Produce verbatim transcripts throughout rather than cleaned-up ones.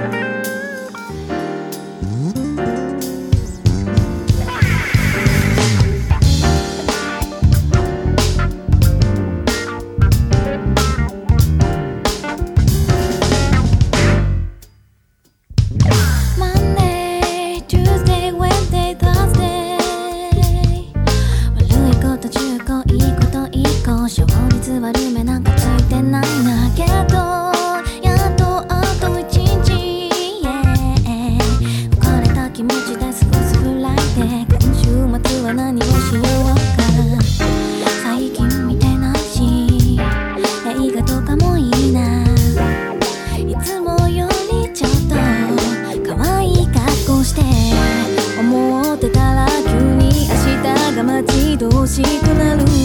勝率悪めなんかついてないなけどやっとあと一日、yeah、浮かれた気持ちで過ごすフライデー。今週末は何をしようか最近見てないし映画とかもいいないつもよりちょっと可愛い格好して思ってたら急に明日が待ち遠しくなる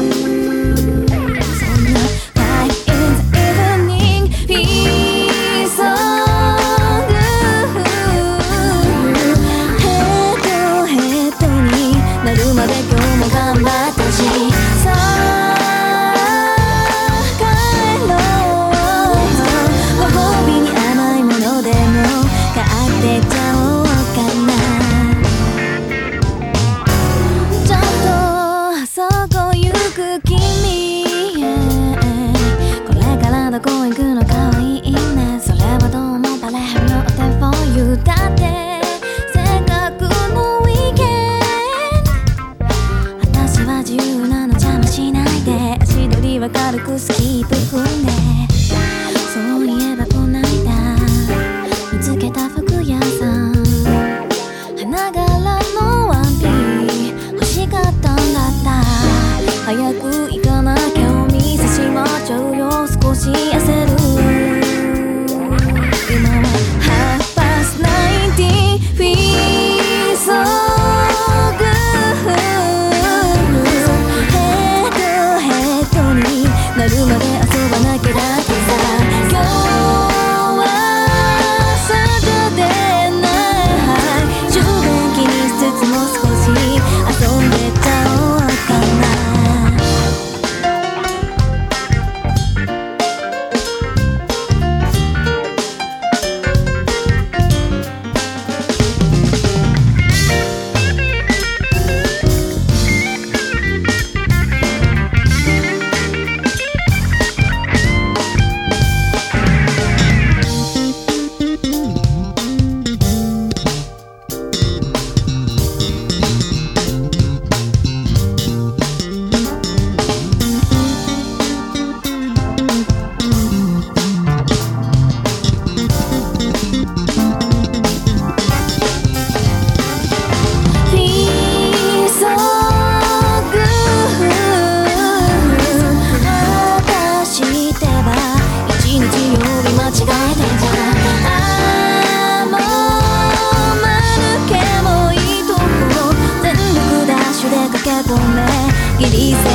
軽くスキープ踏んでそういえばこないだ見つけた服屋さん花柄のワンピー欲しかったんだった早く行かなきゃお店閉まっちゃうよ少し焦る今はハーフパスナインティーフィーソーグなるまで遊ばなきゃだってさ今日はサタデーナイト充電気にしつつも少し遊んでちゃおうかなギリセ